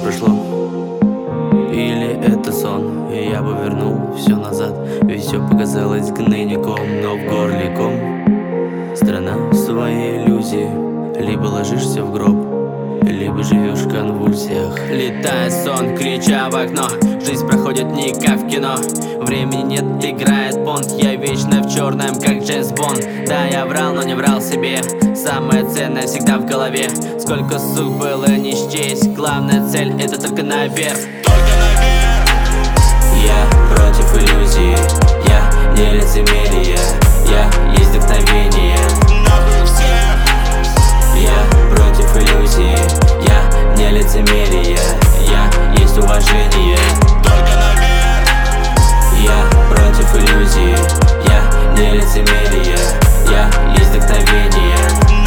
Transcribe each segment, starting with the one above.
прошло. Или это сон, и я бы вернул все назад. Ведь все показалось гнойником, но в горле ком. Страна в своей иллюзии. Либо ложишься в гроб, либо живешь в конвульсиях. Летает сон, крича в окно. Жизнь проходит не как в кино. Времени нет, играет понт. Я вечно в черном, как Джеймс Бонд. Да, я врал, но не врал себе. Самое ценное всегда в голове. Сколько сук было не счесть. Главная цель — это только наверх. Я против иллюзии, я не лицемерие, я есть вдохновение. Я против иллюзии, я не лицемерие, я есть уважение. Я против иллюзии, я не лицемерие, я есть вдохновение.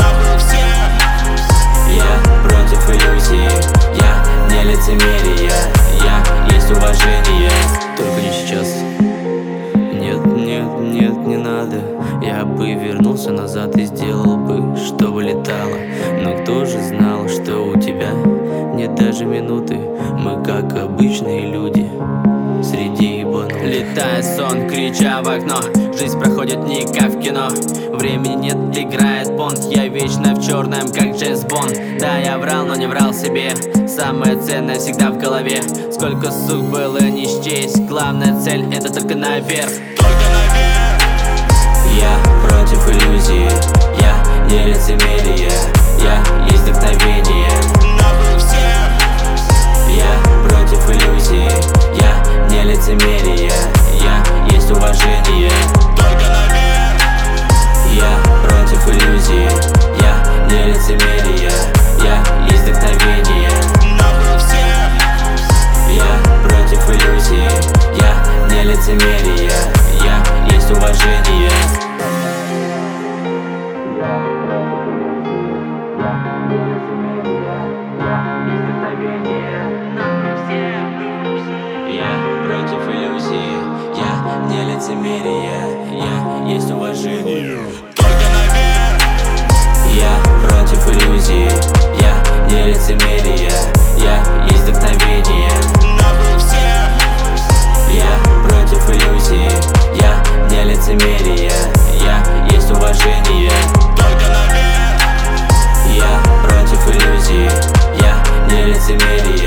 Я против иллюзии, я не лицемерие, я есть уважение. Только не сейчас. Нет, нет, нет, не надо. Я бы вернулся назад и сделал бы, чтобы летало. Но кто же знал, что у тебя нет даже минуты? Мы как обычные люди среди ебанутых. Летает сон, крича в окно. Жизнь проходит не как в кино. Времени нет, играет понт. Я вечно в черном, как Джеймс Бонд. Да, я врал, но не врал себе. Самое ценное всегда в голове. Сколько сук было не счесть. Главная цель — это только наверх. Я против иллюзии, я не лицемерие, я есть вдохновение. Я против иллюзии, я не лицемерие, я есть уважение. Я против иллюзии, я не лицемерие, я есть вдохновение. Я против иллюзии, я не лицемерие, я есть уважение. Я против иллюзии, я не лицемерие, я есть уважение. Я против иллюзии, я не лицемерие, я есть вдохновение. Я против иллюзии, я не лицемерие, я есть уважение. Я против иллюзии, я не лицемерие.